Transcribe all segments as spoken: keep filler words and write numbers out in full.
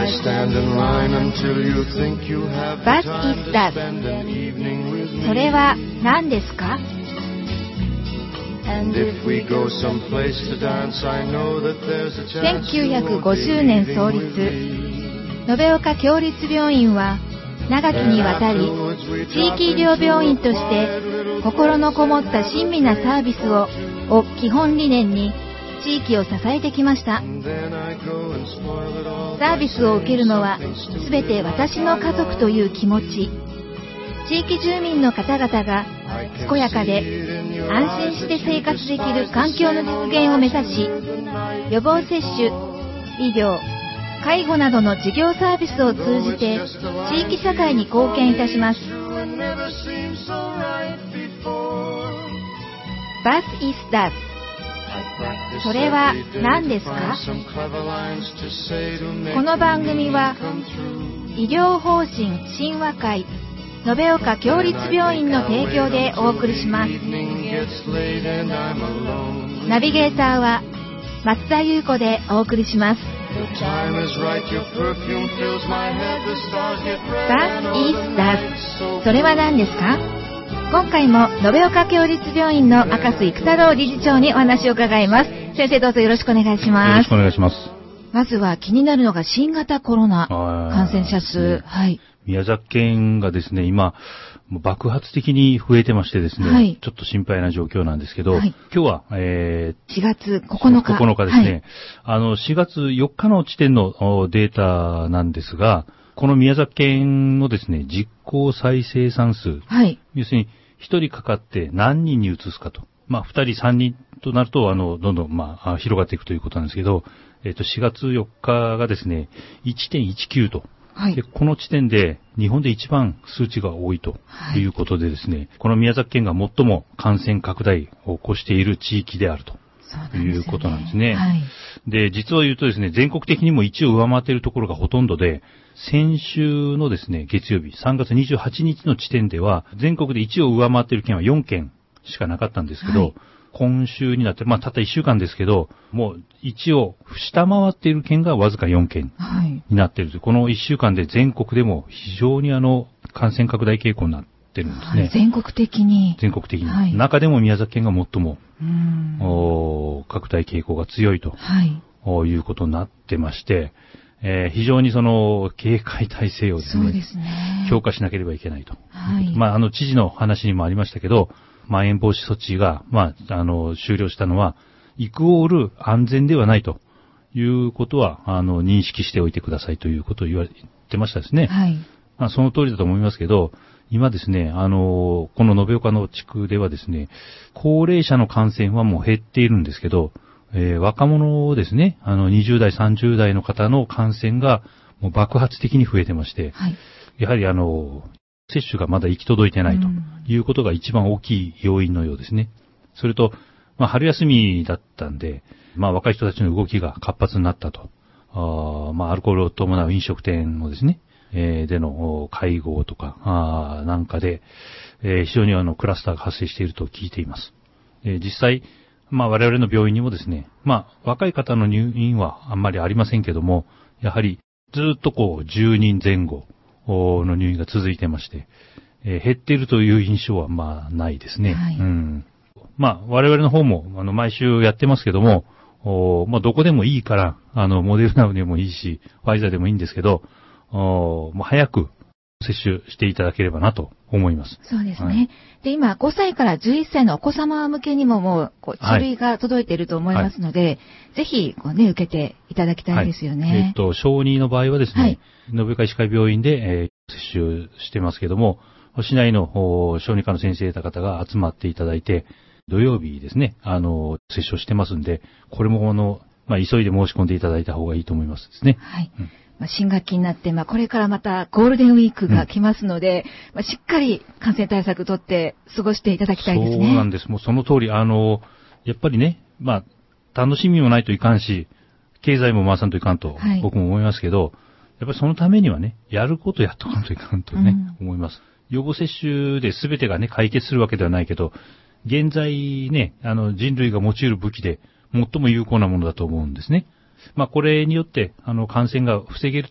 What is that? それは何ですか？せんきゅうひゃくごじゅうねん創立、延岡共立病院は長きにわたり地域医療病院として心のこもった親身なサービスをを基本理念に地域を支えてきました。サービスを受けるのはすべて私の家族という気持ち、地域住民の方々が健やかで安心して生活できる環境の実現を目指し、予防接種、医療、介護などの事業サービスを通じて地域社会に貢献いたします。What is that? それは何ですか？この番組は医療法人親和会延岡共立病院の提供でお送りします。ナビゲーターは松田優子でお送りします。That is that. それは何ですか？今回も延岡共立病院の赤須育太郎理事長にお話を伺います。先生、どうぞよろしくお願いします。 よろしくお願いします。 まずは気になるのが新型コロナ感染者数。はい。 宮崎県がですね、今、爆発的に増えてましてですね、はい、ちょっと心配な状況なんですけど、はい、今日は、えー、 しがつここのか。 ここのかですね、はい、あの、しがつよっかの時点のデータなんですが、この宮崎県のですね、実効再生産数、はい、要するにひとりかかって何人に移すかと。まあ、ふたりさんにんとなると、あの、どんどん、まあ、広がっていくということなんですけど、えっと、しがつよっかがですね、いってんいちきゅう と。はい、でこの時点で日本で一番数値が多いということでですね、はい、この宮崎県が最も感染拡大を起こしている地域であるということなんですね。はい、で、実を言うとですね、全国的にもいちを上回っているところがほとんどで、先週のですね、月曜日、さんがつにじゅうはちにちの時点では、全国でいちを上回っている県はよんけんしかなかったんですけど、はい、今週になって、まあ、たったいっしゅうかんですけど、もういちを下回っている県がわずかよんけんになっているという、はい、このいっしゅうかんで全国でも非常にあの、感染拡大傾向になってるんですね。はい、 全国的に。 全国的に。はい、中でも宮崎県が最も、お拡大傾向が強いと、はい、いうことになってまして、えー、非常にその警戒体制をですね、そうですね、強化しなければいけないと。はい、まあ、あの知事の話にもありましたけど、まん延防止措置が、まあ、あの、終了したのは、イクオール安全ではないということは、あの、認識しておいてくださいということを言われてましたですね。はい。まあ、その通りだと思いますけど、今ですね、あの、この延岡の地区ではですね、高齢者の感染はもう減っているんですけど、えー、若者ですね、あの、にじゅうだい、さんじゅうだいの方の感染がもう爆発的に増えてまして、はい、やはりあの、接種がまだ行き届いてないということが一番大きい要因のようですね。それと、まあ、春休みだったんで、まあ、若い人たちの動きが活発になったと。あまあ、アルコールを伴う飲食店のですね、えー、での会合とか、あなんかで、えー、非常にあの、クラスターが発生していると聞いています。えー、実際、まあ、我々の病院にもですね、まあ、若い方の入院はあんまりありませんけども、やはりずっとこう、じゅうにんぜん後の入院が続いてまして、えー、減っているという印象はまあないですね。はい、うん。まあ我々の方もあの毎週やってますけども、おまあどこでもいいからあのモデルナでもいいし、ファイザーでもいいんですけど、おもう早く接種していただければなと思います。 そうですね。はい、で今ごさいからじゅういっさいのお子様向けにももうこう書類が届いていると思いますので、はいはい、ぜひこうね受けていただきたいですよね。はい、えっと小児の場合はですね、延岡医師会病院で、えー、接種してますけども。市内の小児科の先生方が集まっていただいて、土曜日ですね、あの、接種をしてますんで、これもあの、まあ、急いで申し込んでいただいた方がいいと思いますですね。はい。うん、 まあ、新学期になって、まあ、これからまたゴールデンウィークが来ますので、うんまあ、しっかり感染対策とって過ごしていただきたいですね。 そうなんです。もうその通り、あの、やっぱりね、まあ、楽しみもないといかんし、経済も回さんといかんと、僕も思いますけど、はい、やっぱりそのためにはね、やることやっとかんといかんとね、うん、思います。予防接種で全てがね、解決するわけではないけど、現在ね、あの、人類が用いる武器で最も有効なものだと思うんですね。まあ、これによって、あの、感染が防げる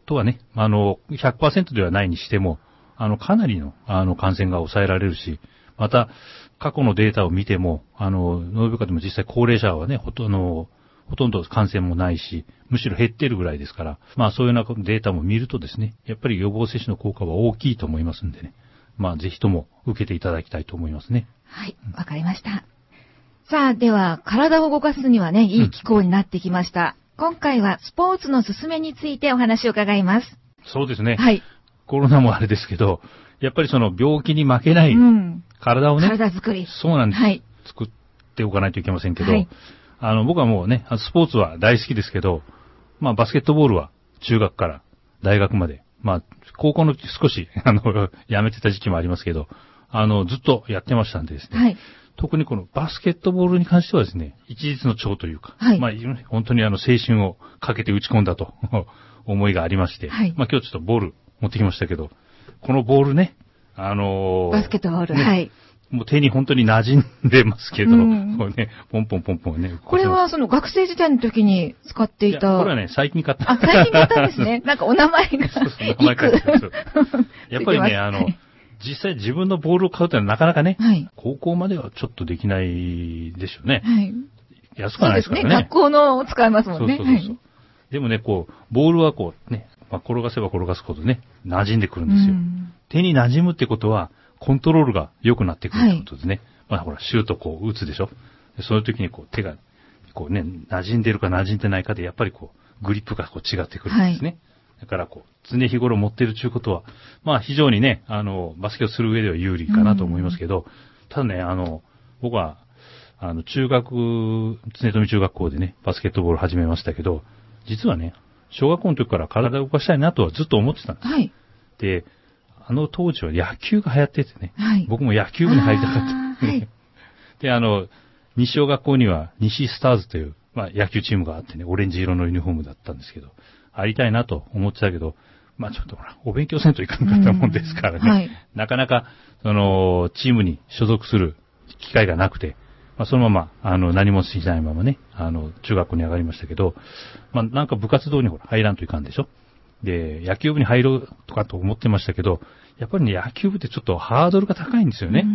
とはね、あの、ひゃくパーセント ではないにしても、あの、かなりの、あの、感染が抑えられるし、また、過去のデータを見ても、あの、ノーベル化でも実際高齢者はね、ほとんど、ほとんど感染もないし、むしろ減ってるぐらいですから、まあそういうようなデータも見るとですね、やっぱり予防接種の効果は大きいと思いますんでね。まあぜひとも受けていただきたいと思いますね。 はい、わかりました。さあ、では、体を動かすにはね、いい気候になってきました。うん、今回はスポーツの勧めについてお話を伺います。 そうですね。 はい。 コロナもあれですけど、やっぱりその病気に負けない体をね、うん、 体作り。 そうなんです。 はい。 作っておかないといけませんけど、 はい、 あの、僕はもうね、スポーツは大好きですけど、まあバスケットボールは中学から大学まで、まあ高校の少し、あの、やめてた時期もありますけど、あの、ずっとやってましたんでですね。 はい。 特にこのバスケットボールに関してはですね、一日の長というか、 はい、 まあ本当にあの青春をかけて打ち込んだと思いがありまして、 はい、 まあ今日ちょっとボール持ってきましたけど、このボールね、あのー、 バスケットボール、 ね、 はい。 もう手に本当に馴染んでますけど、うん、こうね、ポンポンポンポンね。 これはその学生時代の時に使っていた。 いこれはね、最近買った。 あ、最近買ったんですね。なんかお名前が。そうそう、名前書いてます。 やっぱりね、あの、実際自分のボールを買うというのはなかなかね、 はい、 高校まではちょっとできないでしょうね。 はい、 安くはないですからね。 そうですね。学校のを使いますもんね。 そうそうそうそう、はい。でもね、こう、ボールはこうね、まあ、転がせば転がすほどね、馴染んでくるんですよ。うん、手に馴染むってことは、コントロールが良くなってくるってことですね。はい、まあほら、シュートこう打つでしょ。そういう時にこう手が、こうね、馴染んでるか馴染んでないかで、やっぱりこう、グリップがこう違ってくるんですね。はい、だからこう、常日頃持ってるということは、まあ非常にね、あの、バスケをする上では有利かなと思いますけど、うん、ただね、あの、僕は、あの、中学、常富中学校でね、バスケットボール始めましたけど、実はね、小学校の時から体を動かしたいなとはずっと思ってたんです。 はい。 で、あの当時は野球が流行っててね、 はい、 僕も野球部に入りたかった。はい、で、あの、西小学校には西スターズという、まあ野球チームがあってね、オレンジ色のユニフォームだったんですけど、入りたいなと思ってたけど、まあちょっとほら、お勉強せんといかんかったもんですからね、はい、なかなか、その、チームに所属する機会がなくて、まあそのまま、あの、何もしないままね、あの、中学校に上がりましたけど、まあなんか部活動にほら、入らんといかんでしょ。で、野球部に入ろうとかと思ってましたけど、やっぱりね、野球部ってちょっとハードルが高いんですよね。うん、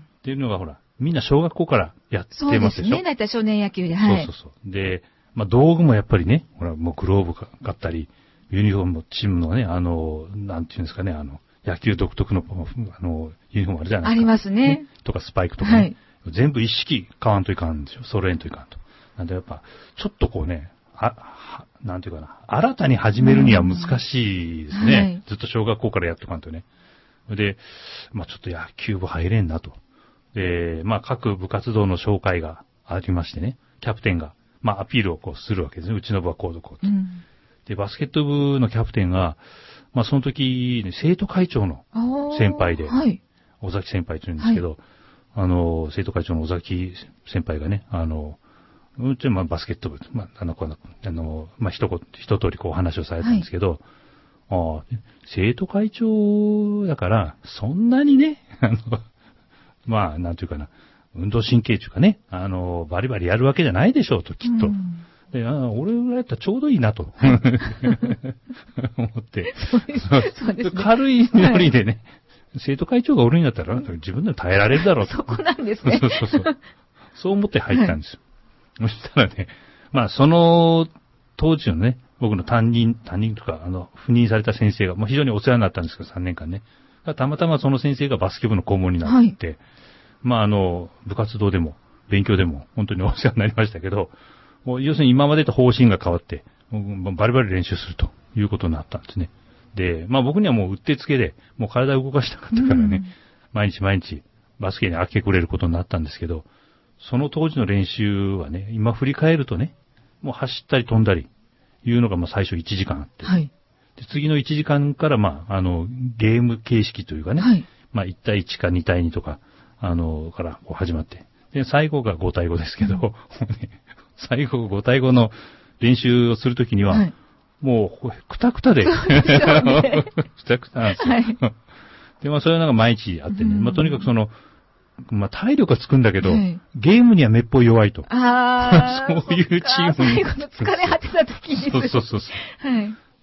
っていうのがほら、みんな小学校からやってますでしょ。そうですね、だいたい少年野球で、はい。 そうそうそう。で、まあ道具もやっぱりね、ほら、もうグローブがあったり、ユニフォームもチームのね、あの、なんていうんですかね、あの、野球独特の、あの、ユニフォームあるじゃないですか。 ありますね。ねとかスパイクとかね。はい、全部一式買わんといかんんですよ。揃えんといかんと。なんでやっぱ、ちょっとこうね、あ、なんていうかな、新たに始めるには難しいですね。はい、ずっと小学校からやっとかんとね。で、まあちょっと野球部入れんなと。で、まあ各部活動の紹介がありましてね、キャプテンが、まあアピールをこうするわけですね。うちの部はこうとこうと。うん、で、バスケット部のキャプテンが、まあその時、ね、生徒会長の先輩で、はい、尾崎先輩というんですけど、はい、あの、生徒会長の尾崎先輩がね、あの、うちはまあバスケット部、まあ、あの、この、あの、まあ、一言、一通りこう話をされたんですけど、はい、あ生徒会長だから、そんなにね、あの、まあ、なんていうかな、運動神経というかね、あの、バリバリやるわけじゃないでしょうと、きっと。うん、で、あ俺ぐらいだったらちょうどいいなと、はい、思って。そうですね、軽いノリでね、はい、生徒会長がおるんだったら、自分で耐えられるだろうと。 そこなんですね。 そうそうそう。そう思って入ったんですよ。はい、そしたらね、まあその当時のね、僕の担任、担任とか、あの、赴任された先生が、まあ非常にお世話になったんですけど、さんねんかんね。たまたまその先生がバスケ部の顧問になって、はい、まああの、部活動でも、勉強でも、本当にお世話になりましたけど、もう要するに今までと方針が変わって、バリバリ練習するということになったんですね。で、まあ僕にはもううってつけで、もう体を動かしたかったからね、うん、毎日毎日バスケに明け暮れることになったんですけど、その当時の練習はね、今振り返るとね、もう走ったり飛んだり、いうのがまあ最初いちじかんあって、はい、で次のいちじかんからまあ、あの、ゲーム形式というかね、はい、まあいち対いちかに対にとか、あの、からこう始まって、で、最後がご対ごですけど、うん、最後ご対ごの練習をするときには、はい、もう、くたくたで、くたくたなんですよ。はい、で、まあ、そういうのが毎日あってね、うん、まあ、とにかくその、まあ、体力はつくんだけど、はい、ゲームにはめっぽい弱いと。 ああ。 そういうチームに。 最後の疲れ果てた時に。 そうそうそうそう。はい。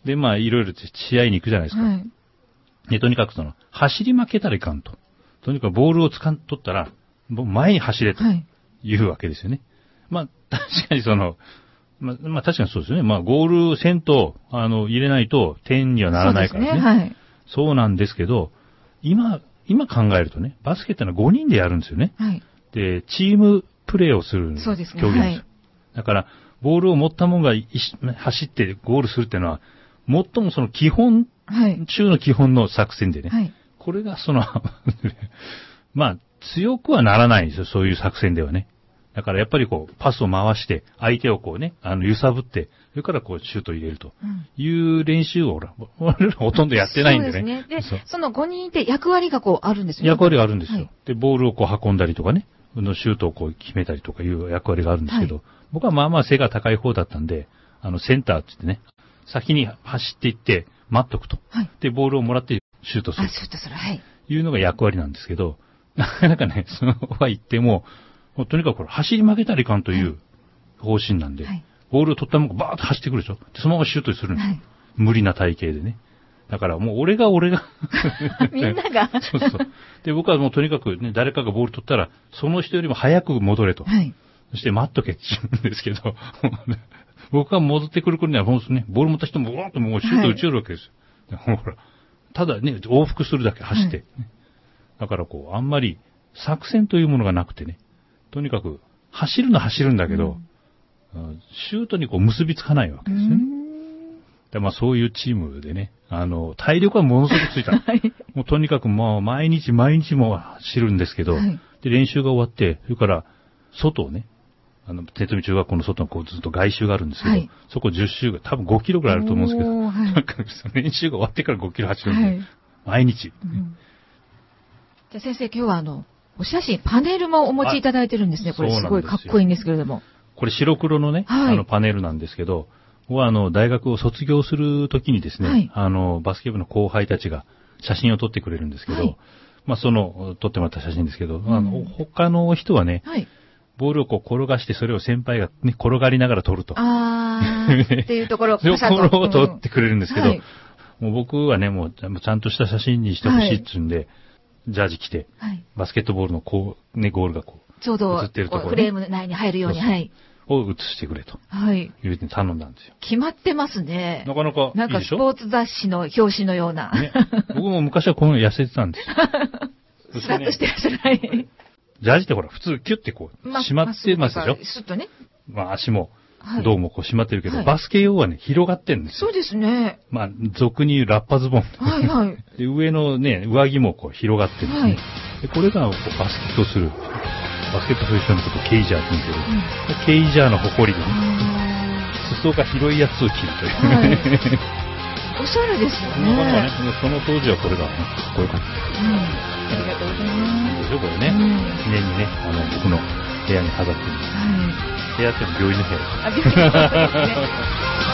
で、まあ、いろいろ試合に行くじゃないですか。はい、で、とにかくその、走り負けたらいかんと。とにかくボールを掴ん取ったら、前に走れというわけですよね。はい、まあ、確かにその、まあ、まあ、確かにそうですよね。まあ、ゴールせんと、あの、入れないと点にはならないからね。そうですね。はい。そうなんですけど、今、今考えるとね、バスケってのはごにんでやるんですよね。はい。で、チームプレーをする競技なんですよ。はい、だから、ボールを持ったものが走ってゴールするっていうのは、最もその基本、はい、中の基本の作戦でね。はい。これがその、まあ、強くはならないんですよ、そういう作戦ではね。だからやっぱりこう、パスを回して、相手をこうね、あの、揺さぶって、それからこう、シュートを入れるという練習を、俺らほとんどやってないんでね。そうですね。で、 そ, そのごにんいて役割がこう、あるんですよね。 役割があるんですよ。はい、で、ボールをこう、運んだりとかね、シュートをこう、決めたりとかいう役割があるんですけど、はい、僕はまあまあ背が高い方だったんで、あの、センターって言ってね、先に走っていって、待っとくと。はい、で、ボールをもらって、シュートする。あ、 シュートする。はい。 いうのが役割なんですけど、なかなかね、そのは言っても、もうとにかくこれ走り負けたらいかんという方針なんで、はい、ボールを取ったものがバーッと走ってくるでしょ。で、そのままシュートするんですよ。はい、無理な体型でね。だからもう俺が俺がみんながそうそう。で、僕はもうとにかくね、誰かがボール取ったら、その人よりも早く戻れと。はい、そして待っとけって言うんですけど、僕が戻ってくる頃にはもうね、ボール持った人もボーンともうシュート打ち寄るわけですよ。はい、ほら、ただね、往復するだけ走って。はい、だからこう、あんまり作戦というものがなくてね、とにかく走るのは走るんだけど、うん、シュートにこう結びつかないわけですよね。でまあそういうチームでね、あの、体力はものすごくついた。はい、もうとにかくもう毎日毎日も走るんですけど、はい、で練習が終わって、それから外をね、あの、手富中学校の外のこうずっと外周があるんですけど、はい、そこじゅっ周が多分ごキロぐらいあると思うんですけど、はい、なんか練習が終わってからごキロ走るんで、はい、毎日。うん、 じゃあ先生今日はあの、お写真、パネルもお持ちいただいてるんですね。これすごいかっこいいんですけれども。 これ白黒のね、はい、あのパネルなんですけど、僕はあの、大学を卒業するときにですね、はい、あの、バスケ部の後輩たちが写真を撮ってくれるんですけど、はい、まあその、撮ってもらった写真ですけど、うん、あの、他の人はね、はい、ボールをこう転がしてそれを先輩がね、転がりながら撮ると。 あー、っていうところを、 そういうところを撮ってくれるんですけど、うんはい、もう僕はね、もうちゃんとした写真にしてほしいって言うんで、はい、ジャージ着て、はい、バスケットボールのこう、ね、ゴールがこう、 ちょうど、映ってるところ、ね、フレーム内に入るように、はい。 を映してくれと。はい。いうふうに頼んだんですよ。 決まってますね。 なかなかいいでしょ。 なんかスポーツ雑誌の表紙のような。ね。 僕も昔はこういうの痩せてたんですよ。 スラッとしてらっしゃる。はい。 ジャージってほら、普通キュッてこう、ま、締まってますでしょ。 スッとね。 まあ足も、どうもこう締まってるけど、はい、バスケ用はね、広がってるんですよ。 そうですね。 まあ、俗に言うラッパズボン。はいはい。で、上のね、上着もこう広がってるんですね。はい、で、これがこうバスケットする。バスケットする人のことをケイジャーって言うんですけど、うん、ケイジャーの誇りでね、裾が広いやつを着るという、はい。 おしゃれですよね。 なかなかね、その当時はこれが、ね、かっこよかった。 うん。ありがとうございます。 でしょ、これね。うん、記念にね、あの、僕の部屋に飾ってるんです。はい。部屋って病院の部屋です。あ、病院の部屋ですね。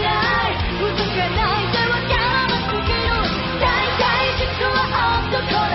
大体実は男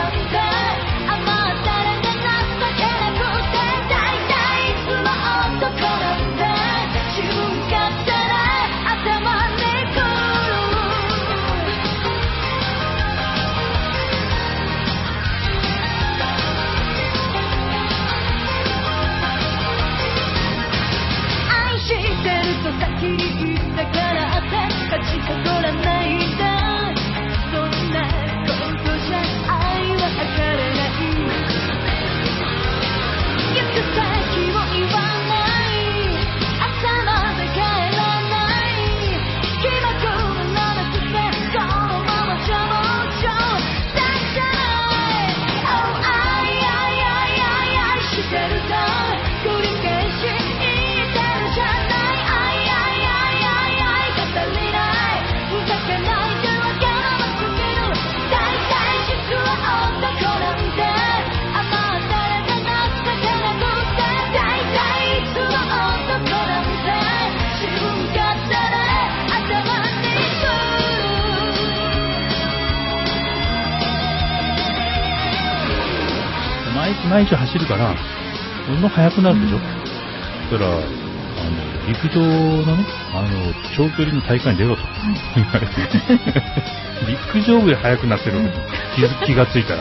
毎日走るから、どんどん速くなるでしょ。だから、あの、陸上のね、あの、長距離の大会に出ろと言われて、陸上部で速くなってるのに気づ気がついたら。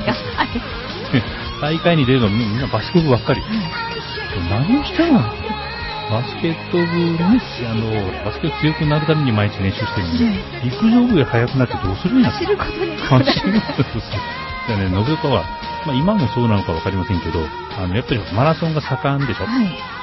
大会に出るのみんなバスケ部ばっかり。何をしてるの？バスケット部ね、あの、バスケ強くなるために毎日練習してるのに、陸上部で速くなってどうするんや走ることに走ることです。だからね、延岡は、まあ今もそうなのかわかりませんけど、あの、やっぱりマラソンが盛んでしょ。はい、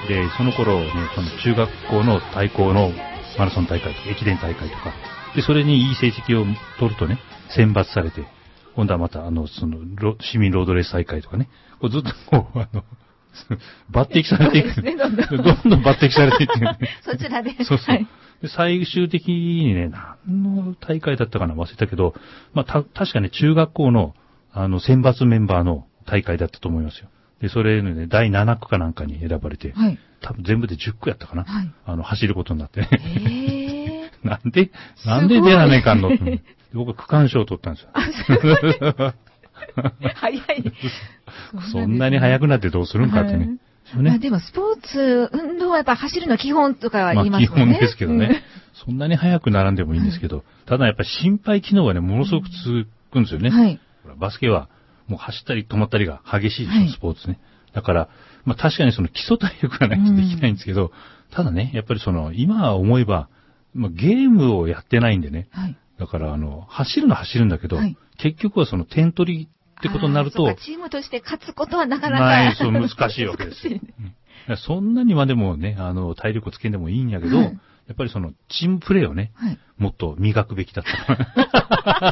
で、その頃ね、その中学校の対抗のマラソン大会とか、駅伝大会とか、で、それにいい成績を取るとね、選抜されて、今度はまた、あの、その、市民ロードレース大会とかね、こうずっとこう、あの、抜擢されていく。ね、どんどんどんどん抜擢されていって、ね。 そちらで。 そうそう。はい、で最終的にね、何の大会だったかな忘れたけど、まあ、た、確かね、中学校の、あの、選抜メンバーの大会だったと思いますよ。で、それのね、だいなな区かなんかに選ばれて、はい、多分全部でじゅっ区やったかな。はい、あの、走ることになってね。へーなんで、なんで出らねえかんのって。僕は区間賞を取ったんですよ。あ、すごい。 早い。 そんなに速くなってどうするんかってね。 はい、ねまあ、でもスポーツ、運動はやっぱ走るの基本とかは言いますよね。 まあ基本ですけどね。そんなに速くならんでもいいんですけど、ただやっぱり心肺機能はね、ものすごく続くんですよね。はい、バスケはもう走ったり止まったりが激しいですよ、スポーツね。だから、まあ確かにその基礎体力がないとできないんですけど、ただね、やっぱりその、今思えば、まあ、ゲームをやってないんでね。はい、だからあの、走るのは走るんだけど、はい、結局はその点取りってことになると。 そうか、チームとして勝つことはなかなかない、そう難しいわけですよ。うん、そんなにまでもね、あの、体力をつけんでもいいんやけど、はい、やっぱりその、チームプレーをね、はい、もっと磨くべきだった。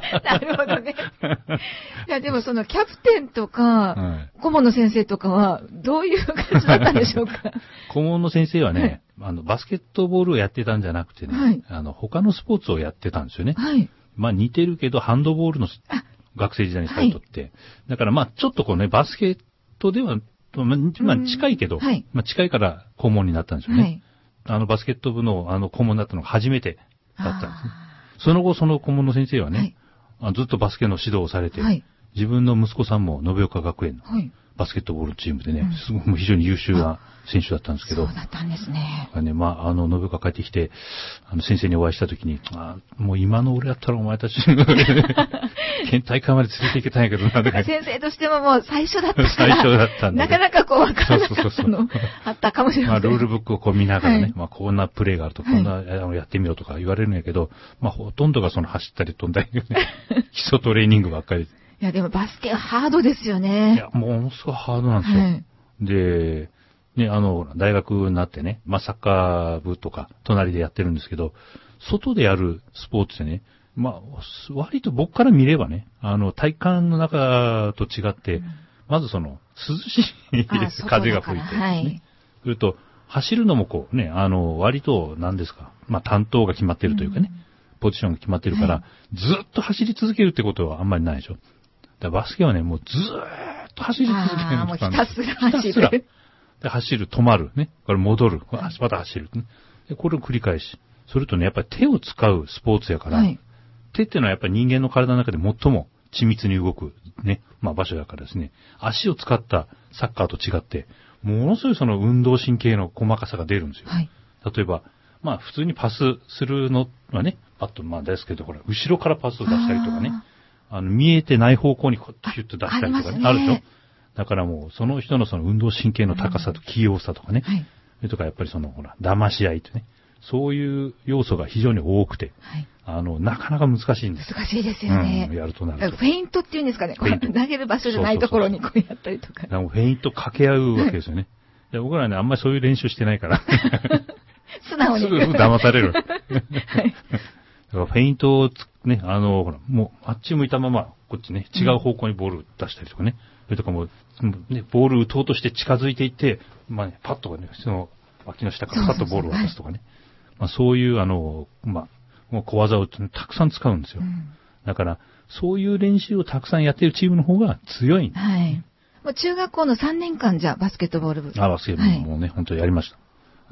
なるほどね。いや、でもその、キャプテンとか、はい、顧問の先生とかは、どういう感じだったんでしょうか。 顧問の先生はね、はい、あの、バスケットボールをやってたんじゃなくてね、はい、あの、他のスポーツをやってたんですよね。はい、まあ似てるけど、ハンドボールの学生時代にされとって、はい、だからまあちょっとこうね、バスケットでは、まあ近いけど、はい、まあ近いから顧問になったんですよね。はい、あのバスケット部のあの顧問になったのが初めてだったんですね。その後その顧問の先生はね、はい、ずっとバスケの指導をされて、はい、自分の息子さんも延岡学園のバスケットボールチームでね、すごく非常に優秀な選手だったんですけど。 そうだったんですね。 ね、まあ、あの、延岡帰ってきて、あの、先生にお会いしたときに、あもう今の俺やったらお前たち、県大会まで連れて行けたんやけどな、 先生としてももう最初だったから。 最初だったんで。 なかなかこう分からなかったのあったかもしれない。 まあ、ルールブックをこう見ながらね、はい、まあ、こんなプレーがあると、こんな、はい、あのやってみようとか言われるんやけど、まあ、ほとんどがその走ったり飛んだり、ね、基礎トレーニングばっかり。 いや、でもバスケはハードですよね。 いや、ものすごいハードなんですよ。はい、で、ね、あの、大学になってね、まあ、サッカー部とか、隣でやってるんですけど、外でやるスポーツでね、まあ、割と僕から見ればね、あの、体感の中と違って、うん、まずその、涼しいです。風が吹いてですね。はい。それと、走るのもこうね、あの、割と、何ですか、まあ、担当が決まってるというかね、うん、ポジションが決まってるから、はい、ずっと走り続けるってことはあんまりないでしょ。だバスケはね、もうずーっと走り続けるんです。 もうひたすら走る。 ひたすら。で、走る、止まる、ね。これ戻る、また走る、ね。で、これを繰り返し。それとね、やっぱり手を使うスポーツやから、はい、手っていうのはやっぱり人間の体の中で最も緻密に動く、ね、まあ場所だからですね。足を使ったサッカーと違って、ものすごいその運動神経の細かさが出るんですよ。はい、例えば、まあ普通にパスするのはね、あとまあですけど、ほら、後ろからパスを出したりとかね。あの、見えてない方向にこう、ヒュッと出したりとかね。あ, あるでしょ。だからもう、その人のその運動神経の高さと器用さとかね。はい。それとかやっぱりその、ほら、騙し合いとね。そういう要素が非常に多くて。はい。あの、なかなか難しいんです。 難しいですよね。 うん、やるとなると。 フェイントっていうんですかね。こう投げる場所じゃないところにこうやったりとか。 だからもうフェイント掛け合うわけですよね。はい、僕らね、あんまりそういう練習してないから。 素直に。 すぐ騙される。はい。だからフェイントをね、あの、ほら、もう、あっち向いたまま、こっちね、違う方向にボール出したりとかね。うん、それとかもう、ね、ボール打とうとして近づいていって、まあね、パッとね、その、脇の下からパッとボールを渡すとかね。まあそういう、あの、まあ、もう小技をたくさん使うんですよ。うん、だから、そういう練習をたくさんやっているチームの方が強い。 はい。もう中学校のさんねんかんじゃ、バスケットボール部。 あ、バスケットボールもね、はい、本当にやりました。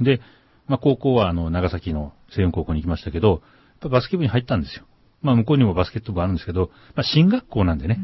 で、まあ高校は、あの、長崎の西雲高校に行きましたけど、バスケ部に入ったんですよ。まあ向こうにもバスケット部あるんですけど、まあ進学校なんでね、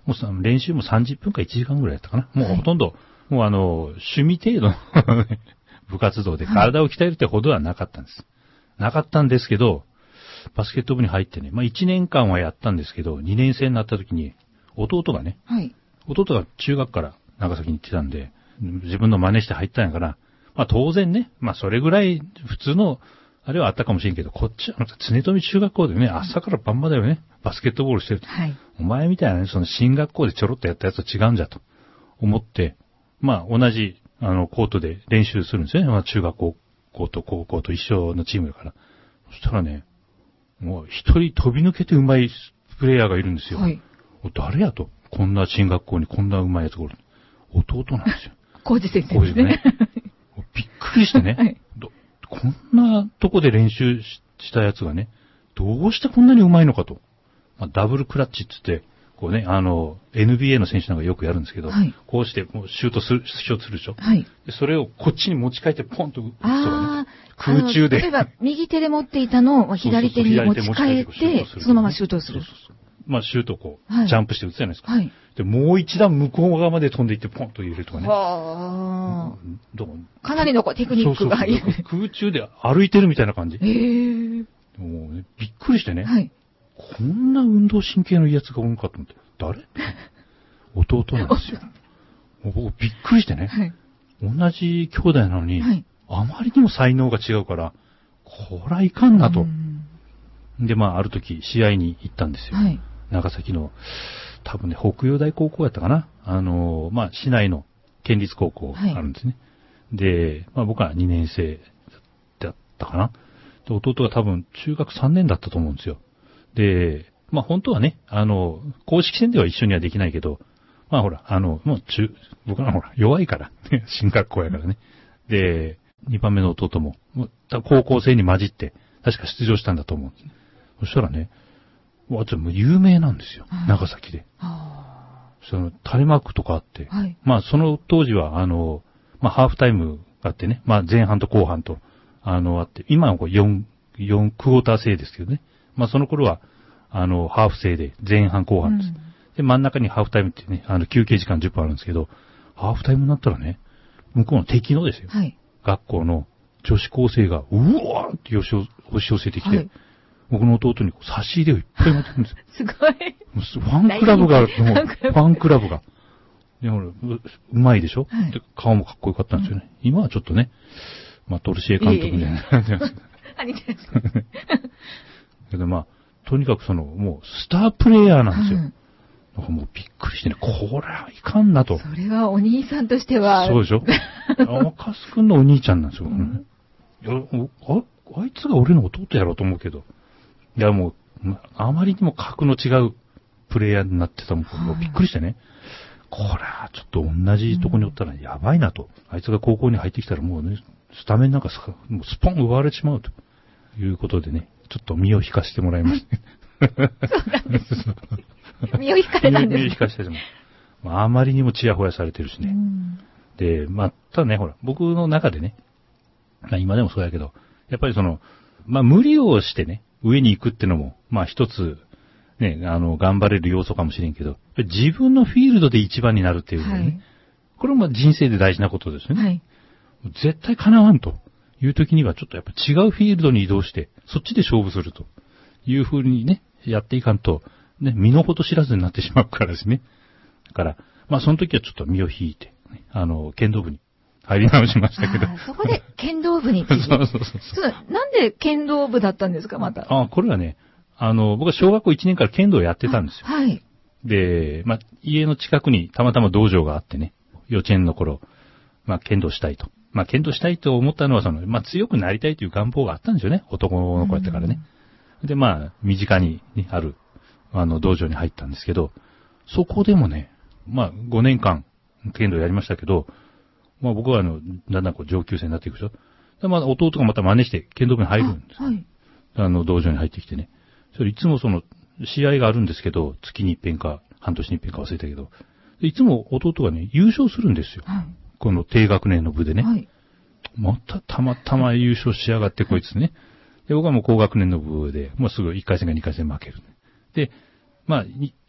もうさ練習もさんじゅっぷんかいちじかんぐらいやったかな。もうほとんど、はい、もうあの、趣味程度の部活動で体を鍛えるってほどはなかったんです。なかったんですけど、バスケット部に入ってね、まあいちねんかんはやったんですけど、にねん生になった時に、弟がね、はい、弟が中学から長崎に行ってたんで、自分の真似して入ったんやから、まあ当然ね、まあそれぐらい普通の、あれはあったかもしれんけど、こっちは常富中学校でね、朝から晩までよね、バスケットボールしてると。はい、お前みたいなね、その進学校でちょろっとやったやつと違うんじゃと思って、まあ同じ、あの、コートで練習するんですよね。まあ中学校と高校と一緒のチームだから。そしたらね、もう一人飛び抜けてうまいプレイヤーがいるんですよ。はい、誰やと。こんな進学校にこんなうまいやつがおる。弟なんですよ。 浩二先生ですね。 浩二ね。びっくりしてね、はい、こんなとこで練習したやつがね、どうしてこんなにうまいのかと。まあ、ダブルクラッチって言って、こうね、あの、エヌビーエー の選手なんかよくやるんですけど、はい、こうしてもうシュートする、シュートするでしょ。はい。で、それをこっちに持ち替えてポンと打つとかね。空中で。 例えば、右手で持っていたのを左手に持ち替えて、そのままシュートをする。そうそうそう。 まあ、シュートをこう、はい、ジャンプして打つじゃないですか。はい。で、もう一段向こう側まで飛んでいってポンと入れるとかね。はあ。どうかなりのテクニックがいる。 空中で歩いてるみたいな感じ。へえ。もうね、びっくりしてね。はい。こんな運動神経のいいやつがおるのかと思って。誰弟なんですよ。もう僕びっくりしてね。はい。同じ兄弟なのに、はい、あまりにも才能が違うから、こらいかんなと。で、まあ、ある時、試合に行ったんですよ。はい。長崎の、多分ね、北洋大高校やったかな。あの、まあ、市内の県立高校あるんですね。はい、で、まあ、僕はにねん生だったかな。で、弟が多分中学さんねんだったと思うんですよ。で、まあ、本当はね、あの、公式戦では一緒にはできないけど、まあ、ほら、あの、もう中、僕はほら、弱いから、進学校やからね。で、にばんめの弟も、高校生に混じって、確か出場したんだと思うんですね。そしたらね、わちょっと有名なんですよ。はい、長崎で。その、垂れ幕とかあって。はい、まあ、その当時は、あの、まあ、ハーフタイムがあってね。まあ、前半と後半と、あの、あって。今はこうよん、よんクォーター制ですけどね。まあ、その頃は、あの、ハーフ制で、前半後半です。うん、で、真ん中にハーフタイムってね、あの、休憩時間じゅっぷんあるんですけど、ハーフタイムになったらね、向こうの敵のですよ。はい、学校の女子高生が、うわーって押し寄せてきて、はい、僕の弟にこう差し入れをいっぱい持ってくるんですよ。 すごい。 ファンクラブがある。ファンクラブが。で、ほら、うまいでしょ、はい、で顔もかっこよかったんですよね。うん、今はちょっとね、まあ、トルシエ監督みたいな感じなんですけど。 何言ってるんですかけどまあ、とにかくその、もう、スタープレイヤーなんですよ。うん、なんかもうびっくりしてね、これはいかんなと。 それはお兄さんとしては。 そうでしょ赤須くんのお兄ちゃんなんですよ。うん、いやあ、あいつが俺の弟やろうと思うけど。いやもう、あまりにも格の違うプレイヤーになってたもん、びっくりしてね。これはちょっと同じとこにおったらやばいなと。うん、あいつが高校に入ってきたらもうね、スタメンなんかもうスポン奪われてしまうということでね、ちょっと身を引かせてもらいました。 そうなんです。身を引かれたんです。 身を引かせても。あまりにもチヤホヤされてるしね。うん、で、まあ、ただね、ほら、僕の中でね、まあ今でもそうやけど、やっぱりその、まあ無理をしてね、上に行くってのも、まあ一つ、ね、あの、頑張れる要素かもしれんけど、自分のフィールドで一番になるっていうのはね、はい、これも人生で大事なことですよね。はい、絶対叶わんという時にはちょっとやっぱ違うフィールドに移動して、そっちで勝負するという風にね、やっていかんと、ね、身の程知らずになってしまうからですね。だから、まあその時はちょっと身を引いて、ね、あの、剣道部に入り直しましたけど。 そこで剣道部にそうそうそうそう。なんで剣道部だったんですか、また。 あ、これはね、あの、僕は小学校いちねんから剣道をやってたんですよ。はい。で、まあ、家の近くにたまたま道場があってね、幼稚園の頃、まあ、剣道したいと。まあ、剣道したいと思ったのは、その、まあ、強くなりたいという願望があったんですよね。男の子やったからね。で、まあ、身近に、ね、ある、あの、道場に入ったんですけど、そこでもね、まあ、ごねんかん剣道やりましたけど、まあ、僕はあの、だんだんこう上級生になっていくでしょ。で、まあ、弟がまた真似して剣道部に入るんです。はい。あの、道場に入ってきてね。それいつもその、試合があるんですけど、月に一遍か、半年に一遍か忘れたけど、いつも弟がね、優勝するんですよ。はい。この低学年の部でね。はい。またたまたま優勝しやがってこいつね。で、僕はもう高学年の部で、もうすぐいっかい戦かにかい戦負ける。で、まあ、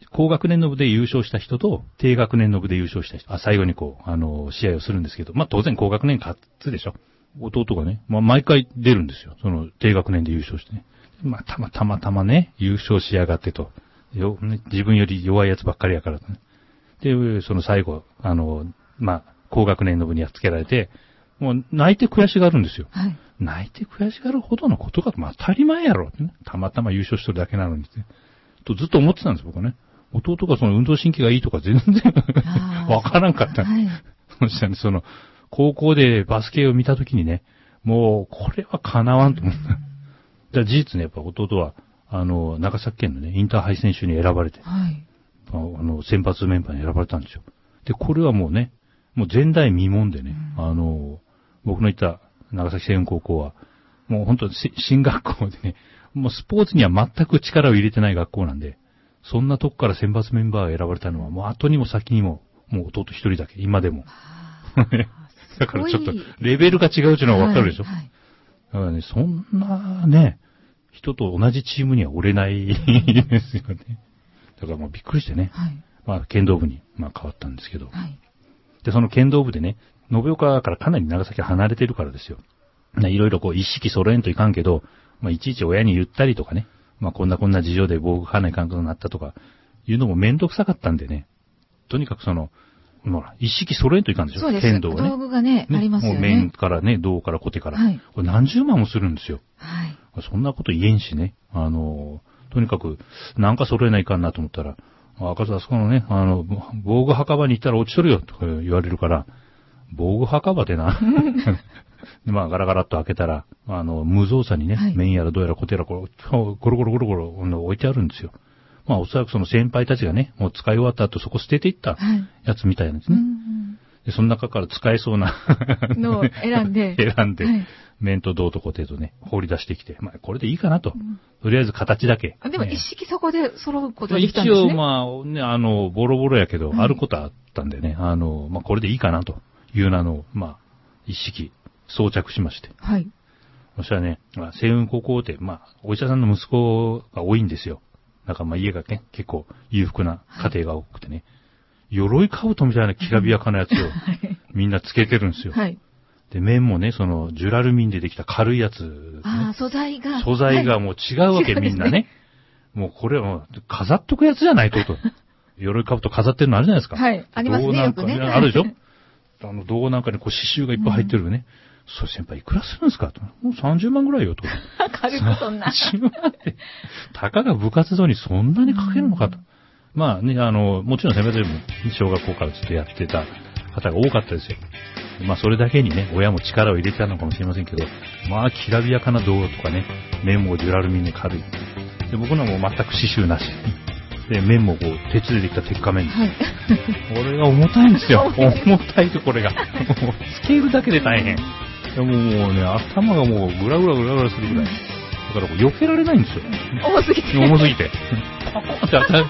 高学年の部で優勝した人と、低学年の部で優勝した人、あ、最後にこう、あの、試合をするんですけど、まあ当然高学年勝つでしょ。弟がね、まあ毎回出るんですよ。その低学年で優勝してね。まあたまたまたまね、優勝しやがってと。よ、ね、自分より弱いやつばっかりやから、ね。で、その最後、あの、まあ、高学年の部にやっつけられて、もう泣いて悔しがるんですよ。はい、泣いて悔しがるほどのことが、まあ当たり前やろってね。たまたま優勝してるだけなのにって。とずっと思ってたんです、僕はね。弟がその運動神経がいいとか全然わからんかった。はい、そしたらね、その、高校でバスケを見たときにね、もう、これは叶わんと思った。じゃあ事実ね、やっぱ弟は、あの、長崎県のね、インターハイ選手に選ばれて、はい、あの、先発メンバーに選ばれたんですよ。で、これはもうね、もう前代未聞でね、うん、あの、僕の行った長崎西雲高校は、もう本当に進学校でね、もうスポーツには全く力を入れてない学校なんで、そんなとこから選抜メンバーが選ばれたのは、もう後にも先にも、もう弟一人だけ、今でも。だからちょっと、レベルが違うっていうのはわかるでしょ、はいはい、だからね、そんなね、人と同じチームには折れないですよね。だからもうびっくりしてね、はい、まあ剣道部に、まあ、変わったんですけど、はい、で、その剣道部でね、延岡からかなり長崎離れてるからですよ。いろいろこう一式揃えんといかんけど、まあいちいち親に言ったりとかね、まあこんなこんな事情で防具かない感覚になったとか、いうのもめんどくさかったんでね、とにかくその、ほら、一式揃えんといかんでしょ。 そうです。剣道はね。道具がね、ね、ありますよね。もう面からね、胴から小手から。はい。これ何十万もするんですよ。はい。そんなこと言えんしね。あの、とにかく、なんか揃えないかんなと思ったら、赤座あそこのね、あの、防具墓場に行ったら落ちとるよ、とか言われるから、防具墓場でな。で、まあ、ガラガラっと開けたら、あの、無造作にね、はい、面やらどうやら小手やら、こう、ゴロゴロゴロゴロ置いてあるんですよ。まあ、おそらくその先輩たちがね、もう使い終わった後そこ捨てていったやつみたいなんですね。はい、うんうん、でその中から使えそうなのを選んで、 選んで、はい、面と胴と小手とね、放り出してきて、まあ、これでいいかなと。うん、とりあえず形だけ。 でも一式そこで揃うことができたんですね。 一応、まあ、ね、あの、ボロボロやけど、はい、あることはあったんでね、あの、まあ、これでいいかなという名の、まあ、一式装着しまして。はい。そしたらね、まあ、西雲高校って、まあ、お医者さんの息子が多いんですよ。なんかまあ家がね、結構裕福な家庭が多くてね、はい、鎧兜みたいなきらびやかなやつをみんなつけてるんですよ。はい、で、面もね、そのジュラルミンでできた軽いやつ、ね。 ああ、素材が。 素材がもう違うわけ、はい、みんなね。もうこれは飾っとくやつじゃないとと。鎧兜飾ってるのあるじゃないですか。 はい、ありますね、よくね。 あるでしょあの、胴なんかにこう刺繍がいっぱい入ってるね。うん、それ先輩いくらするんですかと。もうさんじゅうまんぐらいよと。 軽くそんな。 さんじゅうまんって。たかが部活動にそんなにかけるのかと。まあね、あの、もちろん先輩たちも小学校からずっとやってた方が多かったですよ。まあそれだけにね、親も力を入れてたのかもしれませんけど、まあきらびやかな道具とかね、面もジュラルミンで軽い。で、僕のはもう全く刺繍なし。で、面もこう、鉄でできた鉄仮面です。はい、これが重たいんですよ。重たいとこれが。もう、つけるだけで大変。もうもうね、頭がもうグラグラグラグラするぐらい。だからこう避けられないんですよ。 重すぎて。 重すぎて。パコンって当たる。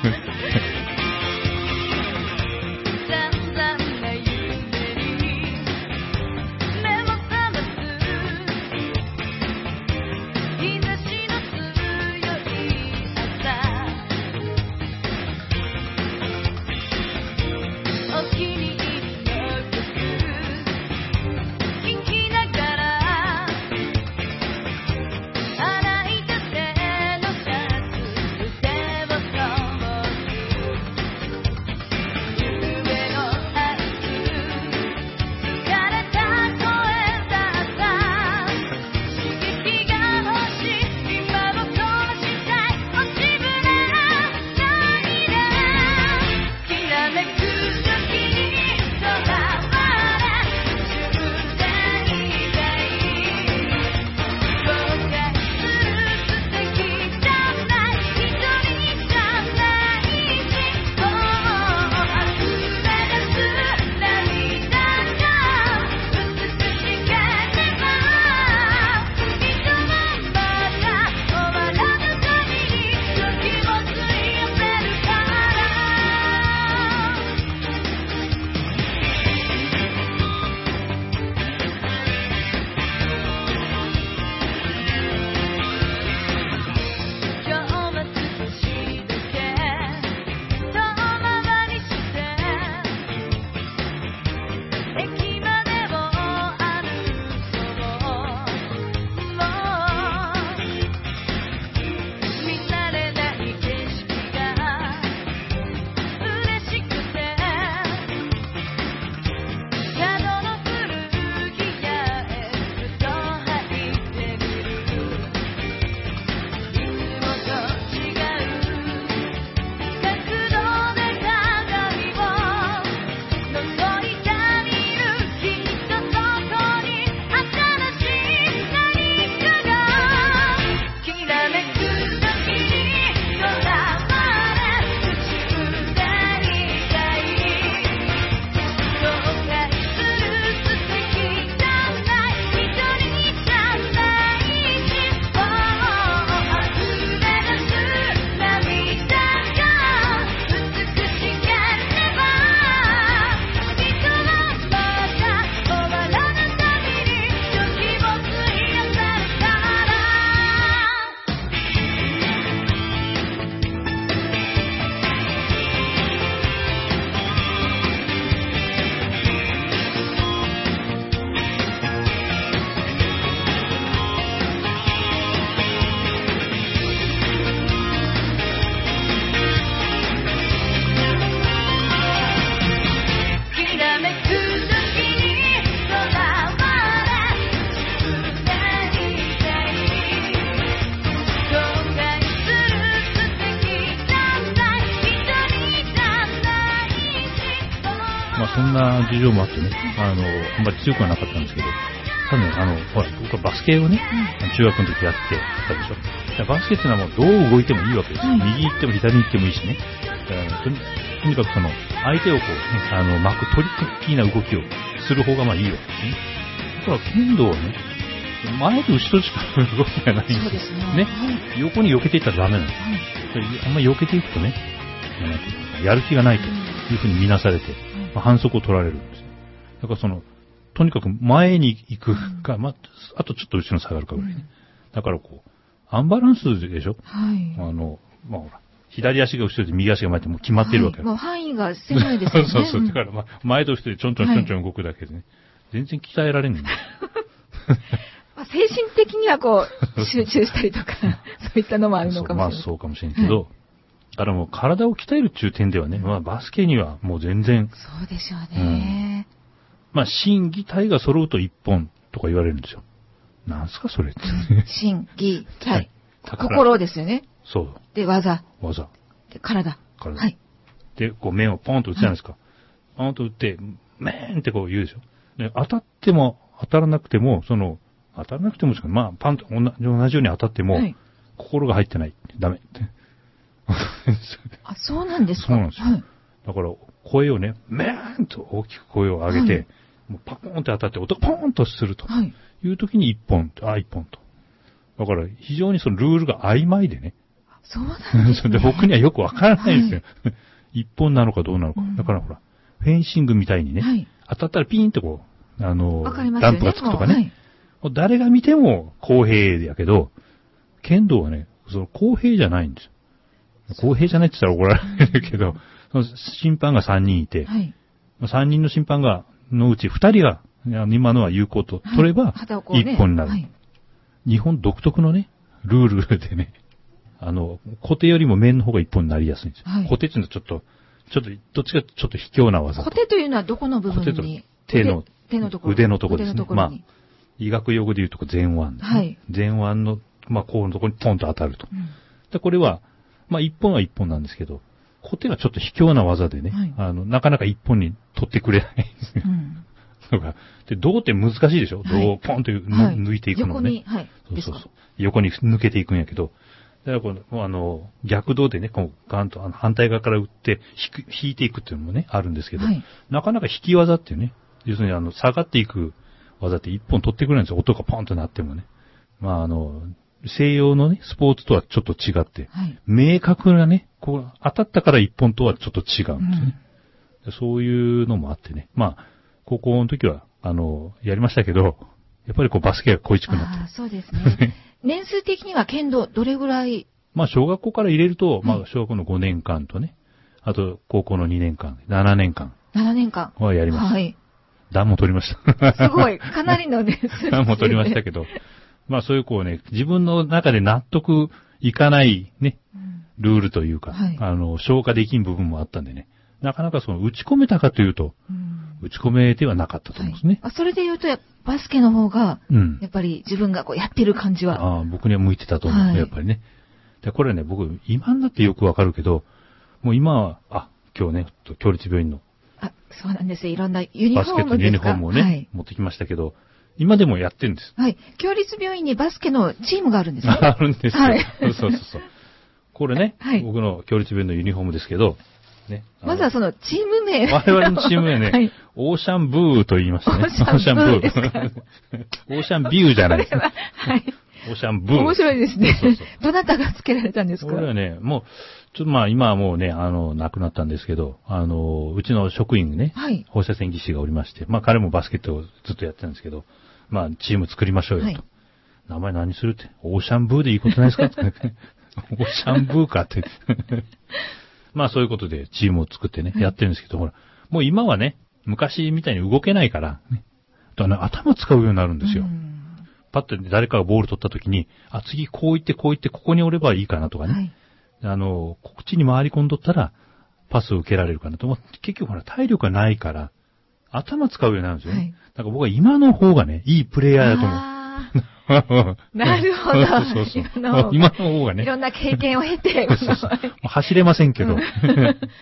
あそんな事情もあってね、あの、あんまり強くはなかったんですけど、ただね、あの、ほら、僕はバスケをね、うん、中学の時やってたでしょ。バスケっていうのはもうどう動いてもいいわけですよ。うん、右行っても左に行ってもいいしね。とにとにかくその、相手をこう、ね、あの、巻くトリッキーな動きをする方がまあいいわけですね。だから剣道はね、前と後ろしか動きがないんですよ。そうですね。ね、はい、横に避けていったらダメなんです。はい、あんまり避けていくとね、やる気がないというふうに見なされて、まあ、反則を取られるんですよ。だからその、とにかく前に行くか、まあ、あとちょっと後ろに下がるかぐらいね。だからこう、アンバランスでしょ。はい。あの、まあほら、左足が後ろで右足が前ってもう決まってるわけよ。 はい、もう範囲が狭いですよね。 そうそう。だからまあ、前と後ろでちょんちょんちょんちょん動くだけでね。はい、全然鍛えられんねん。 精神的にはこう、集中したりとか、そういったのもあるのかもしれない。 まあそうかもしれんけど、はい、だからもう体を鍛えるっていう点ではね、まあバスケにはもう全然。 そうでしょうね。 うん、まあ心技体が揃うと一本とか言われるんですよ。なんすかそれって。 心技体。はい、心ですよね。 そう。 で、技。 技。 で、体。 体。はい。で、こう面をポンと打つじゃないですか。はい、ポンと打って、メーンってこう言うでしょ。で、当たっても当たらなくても、その、当たらなくてもしかまあ、パンと同じように当たっても、はい、心が入ってない。ダメって。 あ、そうなんですか。 そうなんですよ。はい、だから、声をね、メーンと大きく声を上げて、はい、もうパコーンって当たって音がポーンとすると。はい、いう時に一本、あ、一本と。だから、非常にそのルールが曖昧でね。 そうなんですね。 で僕にはよくわからないんですよ。はい、一本なのかどうなのか。うん、だからほら、フェンシングみたいにね、はい、当たったらピーンとこう、あの、ね、ランプがつくとかね。はい誰が見ても公平やけど、剣道はね、その公平じゃないんですよ。公平じゃないって言ったら怒られるけど、その審判がさんにんいて、はい、さんにんの審判が、のうちふたりが、今のは有効と取れば、いっぽんになる、はいねはい。日本独特のね、ルールでね、あの、小手よりも面の方がいっぽんになりやすいんですよ。はい、小手っていうのはちょっと、ちょっと、どっちかちょっと卑怯な技。 小手というのはどこの部分に手の、 手のところ。 腕のところですね。まあ医学用語で言うと前腕、ね。はい。前腕の、まあ、こうのところにポンと当たると。うん、で、これは、まあ、一本は一本なんですけど、小手がちょっと卑怯な技でね、はい、あの、なかなか一本に取ってくれないんですね。うん。とか、で、胴って難しいでしょ、はい、胴をポンと、はい、抜いていくのがね。横に、はい。そうそうそう。横に抜けていくんやけど、だからこの、あの、逆胴でね、こう、ガンと、あの、反対側から打って、引く、引いていくっていうのもね、あるんですけど、はい、なかなか引き技っていうね、要するにあの、下がっていく、技って一本取ってくれないんですよ。音がポンとなってもね。まああの、西洋のね、スポーツとはちょっと違って、はい、明確なね、こう、当たったから一本とはちょっと違うんですね、うん。そういうのもあってね。まあ、高校の時は、あの、やりましたけど、やっぱりこうバスケが恋しくなって。 ああ、そうですね。年数的には剣道どれぐらいまあ小学校から入れると、はい、まあ小学校のごねんかんとね、あと高校のにねんかん、ななねんかん。 ななねんかん。 はやりました。はい。段も取りました。 すごい。かなりの年数ですね。 段も取りましたけど。まあそういうこうね、自分の中で納得いかないね、ルールというか、はい、あの、消化できん部分もあったんでね。なかなかその打ち込めたかというと、うん、打ち込めてはなかったと思うんですね。 はい、あそれで言うと、バスケの方が、うん、やっぱり自分がこうやってる感じは。 ああ、僕には向いてたと思う、はい、やっぱりね。で、これね、僕、今になってよくわかるけど、もう今は、あ、今日ね、共立病院の、 あ、そうなんですよ。いろんなユニフォームですか。 バスケットのユニフォームをね、はい、持ってきましたけど、今でもやってるんです。 はい。共立病院にバスケのチームがあるんですね。 あるんですよ。はい。そうそうそう。これね、はい、僕の共立病院のユニフォームですけど、ね。 まずはそのチーム名。 我々のチーム名ね、はい、オーシャンブーと言いましたね。 オーシャンブーですか。 オーシャンビューじゃないですね。はい。オーシャンブー。 面白いですね。そうそうどなたが付けられたんですか。 これはね、もう、ちょっとまあ今はもうね、あの、亡くなったんですけど、あの、うちの職員ね、はい、放射線技師がおりまして、まあ彼もバスケットをずっとやってたんですけど、まあチーム作りましょうよと。はい、名前何するって、オーシャンブーでいいことないですかオーシャンブーかって。まあそういうことでチームを作ってね、はい、やってるんですけど、ほら、もう今はね、昔みたいに動けないから、ね、だからね、頭使うようになるんですよ。パッと誰かがボール取った時に、あ、次こう行ってこう行ってここにおればいいかなとかね。はい、あの、こっちに回り込んどったら、パスを受けられるかなと。結局ほら、体力がないから、頭使うようになるんですよね。はい、だから僕は今の方がね、いいプレイヤーだと思う。 なるほど。 そうそうそう今の方がね。 いろんな経験を経て。そうそう走れませんけど。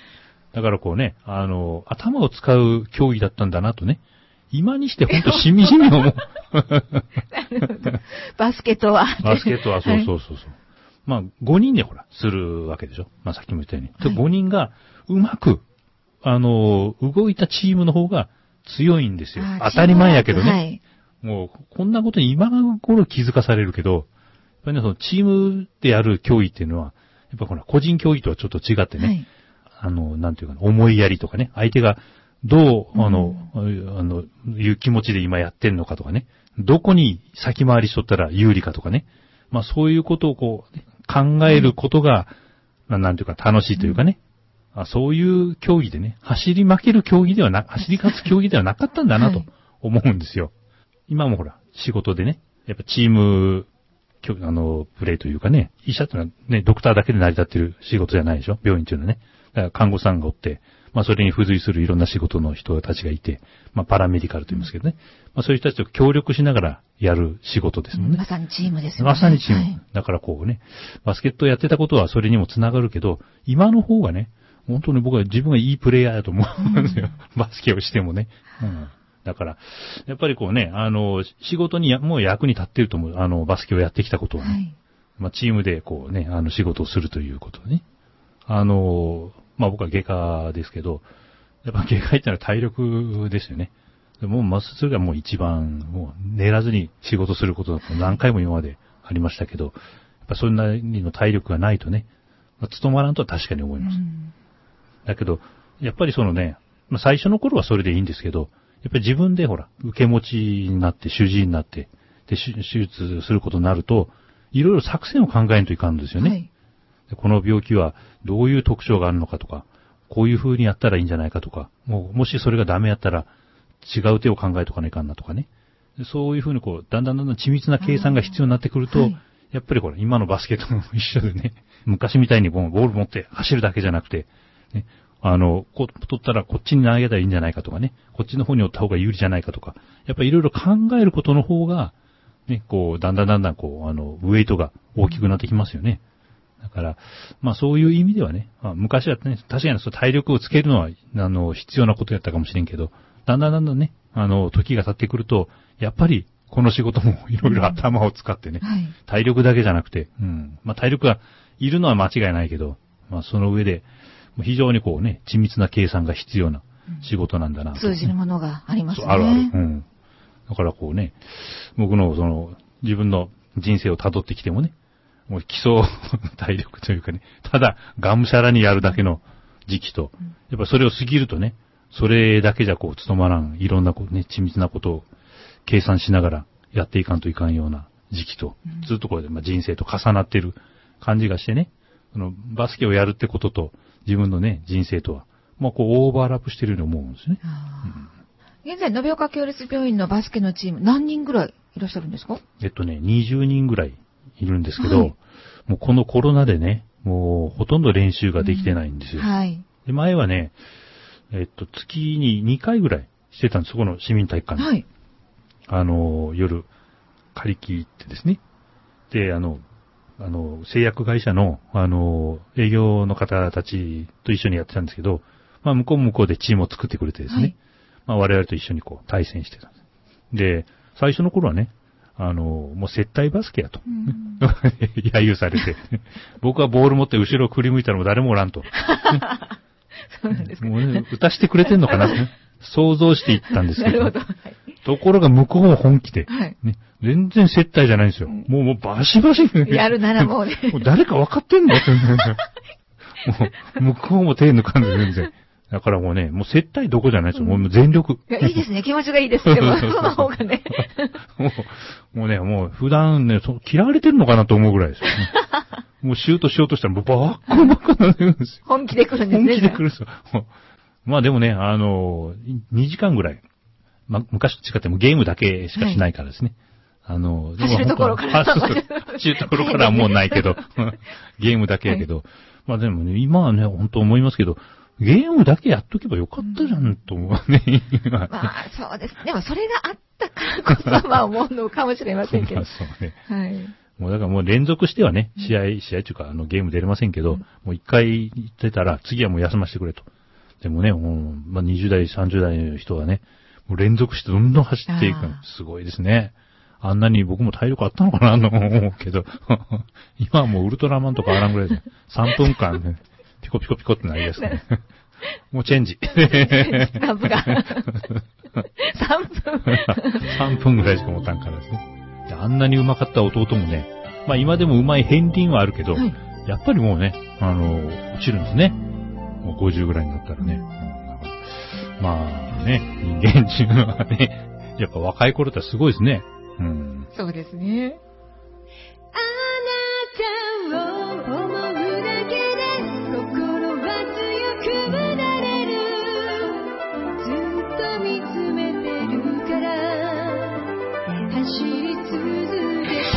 だからこうね、あの、頭を使う競技だったんだなとね、今にしてほんとしみじみ思う。なるほど。バスケとは。 バスケとは、そうそうそうそう。はい、まあ、ごにんでほら、するわけでしょ。まあ、さっきも言ったように。はい、ごにんが、うまく、あの、動いたチームの方が強いんですよ。当たり前やけどね。はい、もう、こんなことに今頃気づかされるけど、やっぱりね、そのチームでやる競技っていうのは、やっぱほら、個人競技とはちょっと違ってね、はい、あの、なんていうかな、思いやりとかね、相手がどう、あの、うん、あの、いう気持ちで今やってんのかとかね、どこに先回りしとったら有利かとかね、まあそういうことをこう、考えることが、うん、なんていうか楽しいというかね、うん、あ、そういう競技でね、走り負ける競技ではな、走り勝つ競技ではなかったんだなと思うんですよ。はい、今もほら、仕事でね、やっぱチーム、あの、プレイというかね、医者ってのはね、ドクターだけで成り立ってる仕事じゃないでしょ、病院っていうのはね。だから看護師さんがおって、まあそれに付随するいろんな仕事の人たちがいて、まあパラメディカルと言いますけどね。まあそういう人たちと協力しながらやる仕事ですもんね。 まさにチームですよね。 まさにチーム。はい、だからこうね、バスケットやってたことはそれにもつながるけど、今の方がね、本当に僕は自分がいいプレイヤーだと思うんですよ。うん、バスケをしてもね。うん、だから、やっぱりこうね、あの、仕事にもう役に立っていると思う。あの、バスケをやってきたことはね。はい、まあチームでこうね、あの仕事をするということね。あの、まあ僕は外科ですけど、やっぱ外科医ってのは体力ですよね。もうまずそれがもう一番、もう寝らずに仕事することだと何回も今までありましたけど、やっぱそんなにの体力がないとね、まあ、務まらんとは確かに思います。うん、だけど、やっぱりそのね、まあ、最初の頃はそれでいいんですけど、やっぱり自分でほら、受け持ちになって、主治医になって、で、手術することになると、いろいろ作戦を考えないといかんんですよね。はい、この病気はどういう特徴があるのかとか、こういう風にやったらいいんじゃないかとか、もう、もしそれがダメやったら違う手を考えとかないかんなとかね。そういう風にこう、だんだんだんだん緻密な計算が必要になってくると、はい、やっぱりほら、今のバスケットも一緒でね、昔みたいにボール持って走るだけじゃなくて、ね、あの、こう、取ったらこっちに投げたらいいんじゃないかとかね、こっちの方に寄った方が有利じゃないかとか、やっぱりいろいろ考えることの方が、ね、こう、だんだんだんだんこう、あの、ウェイトが大きくなってきますよね。だから、まあそういう意味ではね、まあ、昔はね、確かにその体力をつけるのは、あの、必要なことやったかもしれんけど、だんだんだんだんね、あの、時が経ってくると、やっぱり、この仕事もいろいろ頭を使ってね、うんはい、体力だけじゃなくて、うん、まあ体力がいるのは間違いないけど、まあその上で、非常にこうね、緻密な計算が必要な仕事なんだな、うん。 通じるものがありますね。 あるある。うん。だからこうね、僕のその、自分の人生を辿ってきてもね、もう基礎体力というかね、ただ、がむしゃらにやるだけの時期と、やっぱそれを過ぎるとね、それだけじゃこう、務まらん、いろんなこうね、緻密なことを計算しながらやっていかんといかんような時期と、ずっとこれで、まあ、人生と重なっている感じがしてね、そのバスケをやるってことと、自分のね、人生とは、まあこう、オーバーラップしてるように思うんですね。 うん、現在、延岡共立病院のバスケのチーム、何人ぐらいいらっしゃるんですか？ えっとね、にじゅうにんぐらいいるんですけど、はい、もうこのコロナでね、もうほとんど練習ができてないんですよ。うん、はい。で、前はね、えっと、月ににかいぐらいしてたんです、そこの市民体育館で。はい。あの、夜、借り切ってですね。で、あの、あの、製薬会社の、あの、営業の方たちと一緒にやってたんですけど、まあ、向こう向こうでチームを作ってくれてですね。はい、まあ、我々と一緒にこう、対戦してたんです。で、最初の頃はね、あの、もう接待バスケやと。揶揄されて。僕はボール持って後ろを振り向いたらもう誰もおらんと。 そうなんですか。 もうね、打たしてくれてんのかなって、ね、想像していったんですけど。 なるほど。はい、 ところが向こうも本気で、はいね。全然接待じゃないんですよ。うん、もう、もうバシバシ、ね。 やるならもうね。 もう誰か分かってんのって。もう、向こうも手抜かんで全然。だからもうね、もう接待どこじゃないですよ。うん、もう全力。 いや、いいですね。気持ちがいいですけど、その方がね。 もう、もうね、もう普段ね、嫌われてるのかなと思うぐらいですよ、ね。もうシュートしようとしたら、もうバッコバカなるんですよ。 本気で来るんですね。 本気で来るんですよ。まあでもね、あの、にじかんぐらい。まあ、昔と違ってもゲームだけしかしないからですね。はい、あの、 走るところから。 走るところからはもうないけど、ゲームだけやけど。はい、まあでもね、今はね、本当思いますけど、ゲームだけやっとけばよかったじゃん、と思うね。 まあ、そうです。でもそれがあったからこそ、まあ思うのかもしれませんけど。まあそうね。はい。 もうだからもう連続してはね、試合、試合というか、あの、ゲーム出れませんけど、うん、もう一回言ってたら、次はもう休ませてくれと。 でもね、もうまあ、にじゅう代、さんじゅう代の人はね、もう連続してどんどん走っていく。すごいですね。あんなに僕も体力あったのかなと思うけど、今はもうウルトラマンとかあらんぐらいで、さんぷんかん、ね、ピコピコピコってなりですね。もうチェンジ。 ランプが。さんぷん。 さんぷんぐらいしか持たんからですね。あんなに上手かった弟もね、まあ今でも上手い片鱗はあるけど、はい、やっぱりもうね、あの、落ちるんですね。もうごじゅうぐらいになったらね。うん、まあね、人間中はね、やっぱ若い頃ってすごいですね。うん、 そうですね。 あなたを思うだけで心は強くなれる。ずっと見つめてるから走り続けて。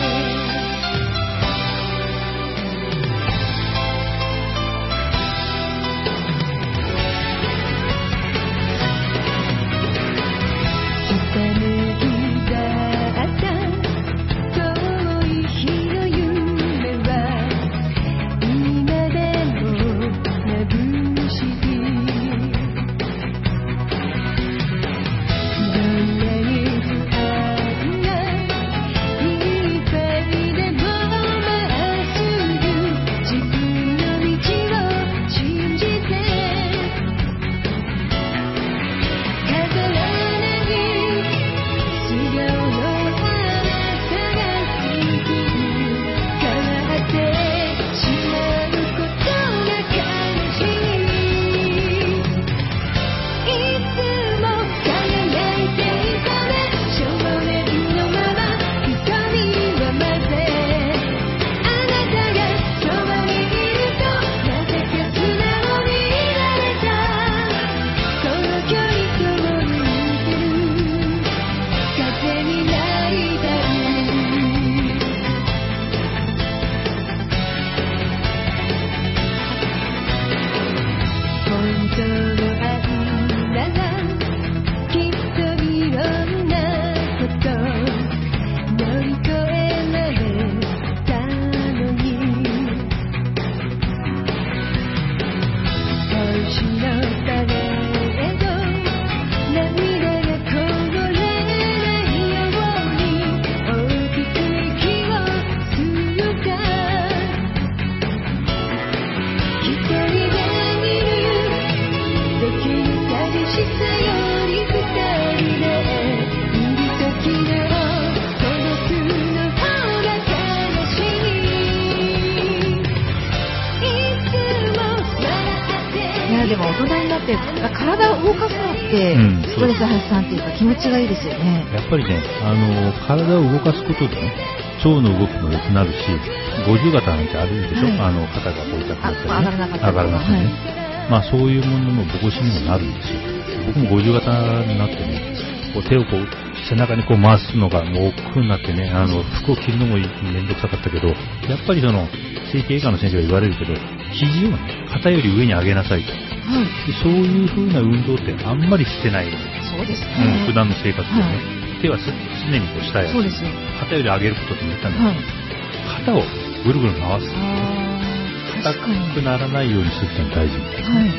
でも大人になって体を動かすのってストレス発散っていうか気持ちがいいですよね。 やっぱりね、あの体を動かすことでね、腸の動きも良くなるし、五十肩なんてあるでしょ、はい、あの肩がこう痛くなったりね、上がらなかったりね、はい、まあそういうものの防止にもなるんですよ。僕も五十肩になってね、こう手をこう背中にこう回すのがもう億劫になってね、あの服を着るのもめんどくさかったけど、やっぱりその整形外科の先生が言われるけど、肘をね肩より上に上げなさいと、はい、でそういう風な運動ってあんまりしてない。 そうですね、 うん、普段の生活でね、はい、手は常にこう下へそうですよ、 肩より上げることって言ったんだけど、はい、肩をぐるぐる回す、硬くならないようにするってのが大事みたいな、はい、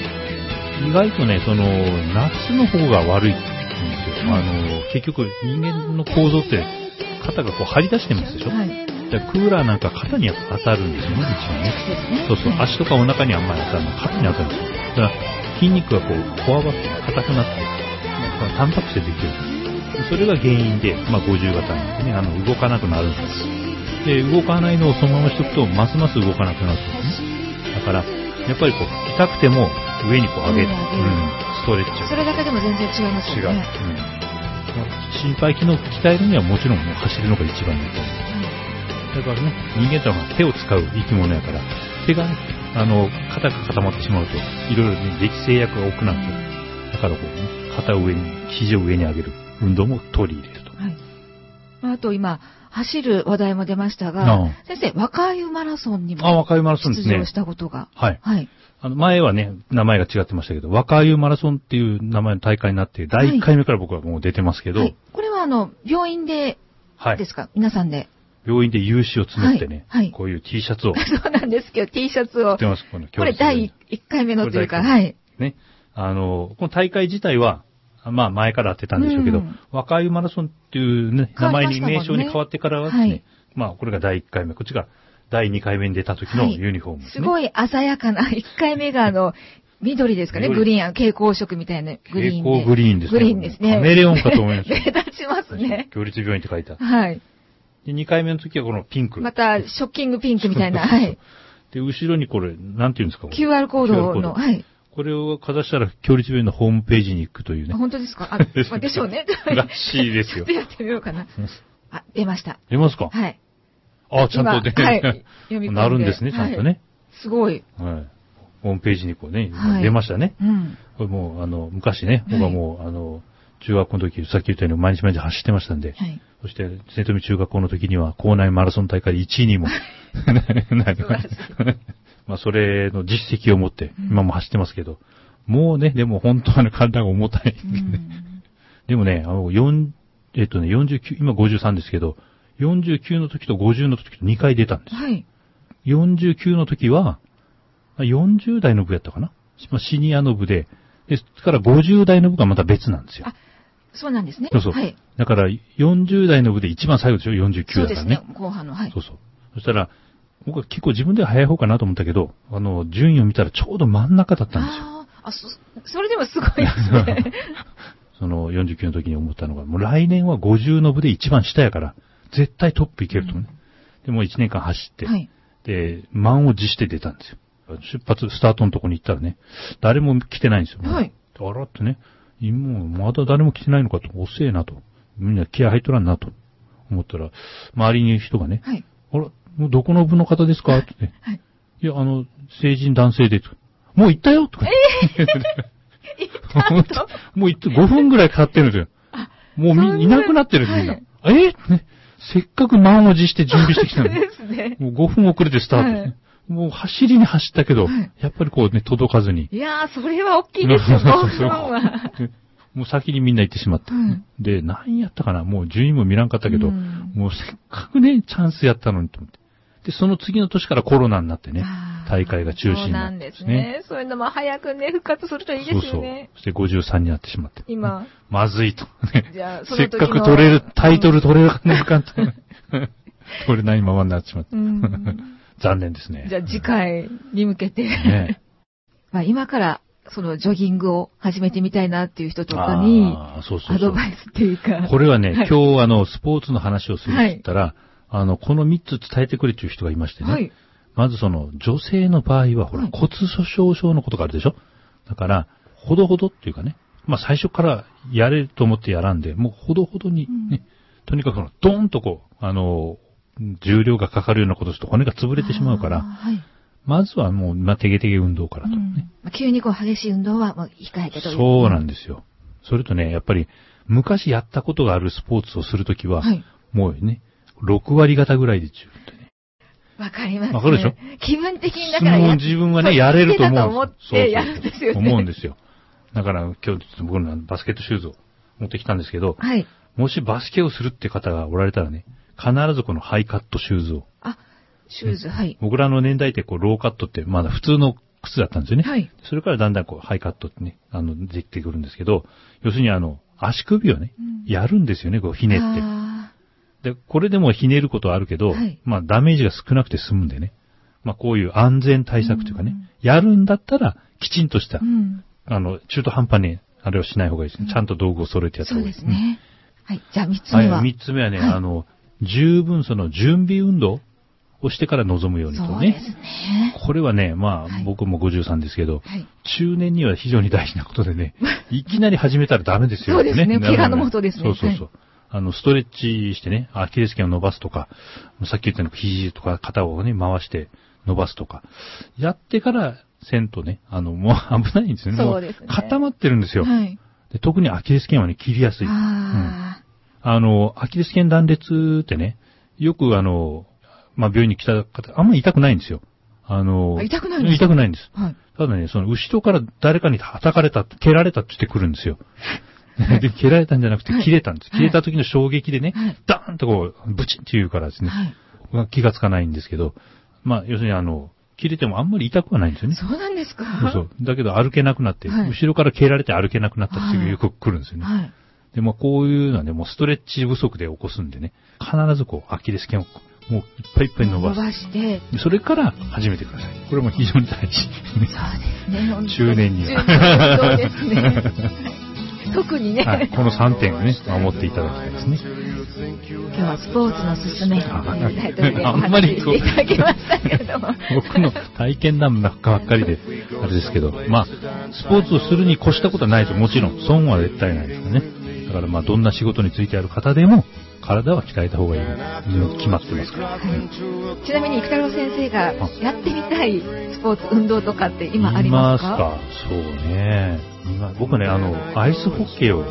意外とね、その夏の方が悪いんですよ、はい、あの結局人間の構造って肩がこう張り出してますでしょ、はい、だからクーラーなんか肩に当たるんですよね、一応ね。そうそう、足とかお腹にあんまり当たるの、肩に当たるんですよ。だから筋肉がこうこわばって硬くなって、タンパク質でできる。それが原因で、まあ五十肩なんでね、あの動かなくなるんです。で、動かないのをそのまましとくとますます動かなくなるんですね。だからやっぱりこう痛くても上にこう上げる、うん、ストレッチ。 それだけでも全然違いますよね。違う。うん、 心肺機能を鍛えるにはもちろんもう走るのが一番いいと思う。だからね、人間ってのは手を使う生き物やから、手がね、あの、硬く固まってしまうと、いろいろね、でき制約が多くなると。だからこうね、肩を上に、肘を上に上げる運動も取り入れると。はい。 あと今、走る話題も出ましたが、先生、若湯マラソンにも出場したことが。 はい。はい。あの、前はね、名前が違ってましたけど、若湯マラソンっていう名前の大会になって、だいいっかいめから僕はもう出てますけど。はい。 これはあの、病院で、ですか、はい、皆さんで。 病院で有志を募ってね、はいはい、こういう T シャツを。 そうなんですけど、T シャツを。 売ってます、このこれだいいっかいめのというか、はい。 ね。 あの、この大会自体は、まあ前からやってたんでしょうけど、うん、若いマラソンっていうね、名前に、名称に変わってからはですね、はい、まあこれがだいいっかいめ、こっちがだいにかいめに出た時のユニフォームですね。 はい、すごい鮮やかな、いっかいめがあの、緑ですかね、グリーン、蛍光色みたいなグリーンで。 蛍光グリーンですね。 グリーンですね。 カメレオンかと思いました。 目立ちますね。 共立病院って書いてある。 はい。 で、にかいめの時はこのピンク。 また、ショッキングピンクみたいな、はい。 で、後ろにこれ、なんていうんですかキューアール コードの、はい。 これをかざしたら、共立病院のホームページに行くというね。 本当ですかあ、まあ、でしょうね。 らしいですよ。 やってみようかな。あ、出ました。 出ますかはい。 あ、ちゃんと出て、 はい。読み込んで。 なるんですね、ちゃんとね。はい、 すごい。 はい。ホームページにこうね、はい、出ましたね。うん。これもう、あの、昔ね、僕はもう、はい、あの、中学校の時、さっき言ったように毎日毎日走ってましたんで、はい、そして、瀬戸美中学校の時には、校内マラソン大会でいちいにもなりました。まあ、それの実績を持って、今も走ってますけど、うん、もうね、でも本当はね、体が重たい、うん。でもね、あの、四、えっとね、よんじゅうきゅう、今ごじゅうさんですけど、よんじゅうきゅうの時とごじゅうの時とにかい出たんです。はい。よんじゅうきゅうの時は、よんじゅう代の部やったかな、シニアの部で、ですからごじゅう代の部がまた別なんですよ。 あ、そうなんですね。 そうそう。はい。だからよんじゅう代の部で一番最後でしょ、よんじゅうきゅうだからね。 そうですね、後半の、はい。 そうそう。そしたら、僕は結構自分では早い方かなと思ったけど、あの、順位を見たらちょうど真ん中だったんですよ。 ああ、そ、それでもすごいですね。 そのよんじゅうきゅうの時に思ったのが、もう来年はごじゅうの部で一番下やから、絶対トップいけると思うね。うん、で、もういちねんかん走って、はい、で、満を持して出たんですよ。出発、スタートのとこに行ったらね、誰も来てないんですよ。はい。あらってね、もうまだ誰も来てないのかと、遅えなと。みんな気合入っとらんなと思ったら、周りにいる人がね、はい、あら、もうどこの部の方ですかって、ね、はい。いや、あの、成人男性でと。もう行ったよとか。えー、行ったもう行ってごふんぐらいかかってるんですよ。もうみいなくなってるみんな。はい、えー、ね、せっかく満を持して準備してきたのに。ですね。もうごふん遅れてスタートですね。はい、もう走りに走ったけど、はい、やっぱりこうね、届かずに。 いやー、それは大きいですよ、ごふんは。 もう先にみんな行ってしまって。うん、で、何やったかな、もう順位も見らんかったけど、うん、もうせっかくね、チャンスやったのにと思って。で、その次の年からコロナになってね、大会が中止になって、ね。そうなんですね。 そういうのも早くね、復活するといいですよね。そうそう。 そしてごじゅうさんになってしまって。 今。 まずいと。じゃあそのせっかく取れる、タイトル取れるかね、かんと。取れないままになってしまった。残念ですね。 じゃあ次回に向けて。ね、まあ今からそのジョギングを始めてみたいなっていう人とかに、そうそうそう、アドバイスっていうか。 これはね、はい、今日あの、スポーツの話をするって言ったら、はい、あの、このみっつ伝えてくれっていう人がいましてね。はい、まずその、女性の場合は、ほら、はい、骨粗鬆症のことがあるでしょ。だから、ほどほどっていうかね、まあ最初からやれると思ってやらんで、もうほどほどにね、うん、とにかくドーンとこう、あの、重量がかかるようなことすると骨が潰れてしまうから、はい、まずはもう、まあ、てげてげ運動からと、ね、 うん、急にこう激しい運動はもう控えてという。 そうなんですよ。それとね、やっぱり、昔やったことがあるスポーツをするときは、はい、もうね、ろく割方ぐらいで十分でね。 わかりますね。 わかるでしょ？ 気分的にだからや、 もう自分はね、やれると思う。 だと思ってやるんですよね。 思うんですよ。だから今日僕のバスケットシューズを持ってきたんですけど、はい、もしバスケをするって方がおられたらね、必ずこのハイカットシューズを。 あ、シューズ、はい。 僕らの年代ってこうローカットってまだ普通の靴だったんですよね。はい。それからだんだんこうハイカットってね、あの、できてくるんですけど、要するにあの、足首をね、うん、やるんですよね、こうひねって。で、これでもひねることはあるけど、はい、まあダメージが少なくて済むんでね。まあこういう安全対策というかね、うん、やるんだったらきちんとした、うん、あの、中途半端にあれをしない方がいいですね。ちゃんと道具を揃えてやった方がいいですね。そうですね。 はい。じゃあ三つ目は。 はい、三つ目はね、はい、あの、十分その準備運動をしてから臨むようにとね。そうですね。これはね、まあ、はい、僕もごじゅうさんですけど、はい、中年には非常に大事なことでね、いきなり始めたらダメですよね。 そうですね。怪我のもとですね。 そうそうそう。はい、あの、ストレッチしてね、アキレス腱を伸ばすとか、さっき言ったように肘とか肩をね、回して伸ばすとか、やってからせんとね、あの、もう危ないんですよね。そうですね。固まってるんですよ。はい、で特にアキレス腱はね、切りやすい。ああ、うん、あの、アキレス腱断裂ってね、よくあの、まあ、病院に来た方、あんまり痛くないんですよ。あの、 あ、痛くないんですか？痛くないんです。はい。ただね、その、後ろから誰かに叩かれた、蹴られたって言ってくるんですよ。はい、で、蹴られたんじゃなくて、切れたんです。はい、切れた時の衝撃でね、はい、ダーンとこう、ブチンって言うからですね、はい、気がつかないんですけど、まあ、要するにあの、 切れてもあんまり痛くはないんですよね。 そうなんですか？ そうそう。だけど歩けなくなって、はい、後ろから蹴られて歩けなくなったっていうよく来るんですよね。はい。で、まあこういうのはね、もうストレッチ不足で起こすんでね、必ずこう、アキレス腱をもういっぱいいっぱい伸ばす。伸ばして。それから始めてください。これも非常に大事。 そうですね。 中年には。 そうですね。特にね、 はい。このさんてんをね、守っていただきたいですね。 今日はスポーツのすすめというタイトルでお話ししていただきましたけれども。 僕の体験談ばっかりで、あれですけど、まあ、スポーツをするに越したことはないですよ。もちろん、損は絶対ないですからね。だからまあ、どんな仕事についてある方でも、体は鍛えた方がいいの決まってますから、はい、 ちなみに生太郎先生がやってみたいスポーツ運動とかって今ありますか？ いますか？そうね、今僕ね、あのアイスホッケーを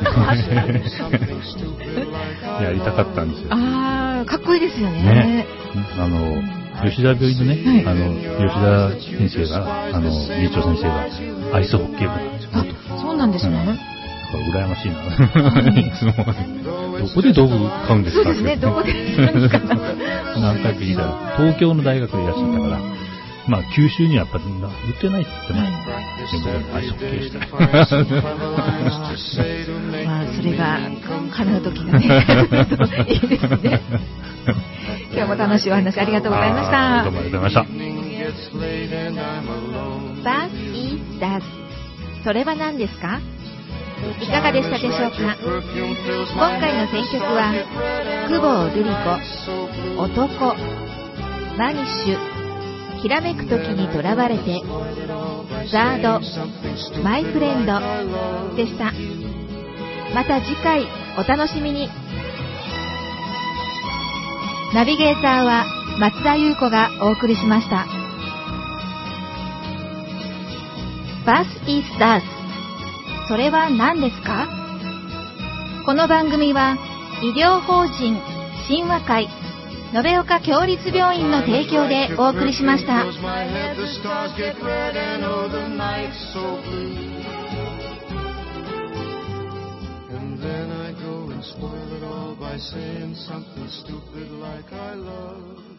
やりたかったんですよ。 ああ、かっこいいですよね。 ね、あの吉田病院のね、はい、あの吉田先生が、あの理事長先生がアイスホッケー部なんですよ。 あ、そうなんですね。うん羨ましいな。いつもどこで道具買うんですか？ そうですね、どこで買うんですか？ 何回か聞いたら、東京の大学でいらっしゃったから、まあ九州にはやっぱり売ってないって言っても、全部アイスホッケーしたい。まあそれが叶う時がね、いいですね。今日も楽しいお話ありがとうございました。 どうもありがとうございました。 バスイーダーズ、それは何ですか？いかがでしたでしょうか？今回の選曲は久保瑠璃子、男、マニッシュ、きらめく時にとらわれて、ザード、マイフレンドでした。また次回お楽しみに。ナビゲーターは松田優子がお送りしました。バスイーダーズ、それは何ですか？この番組は医療法人神話会延岡共立病院の提供でお送りしました。Spoil it all by saying something stupid like I love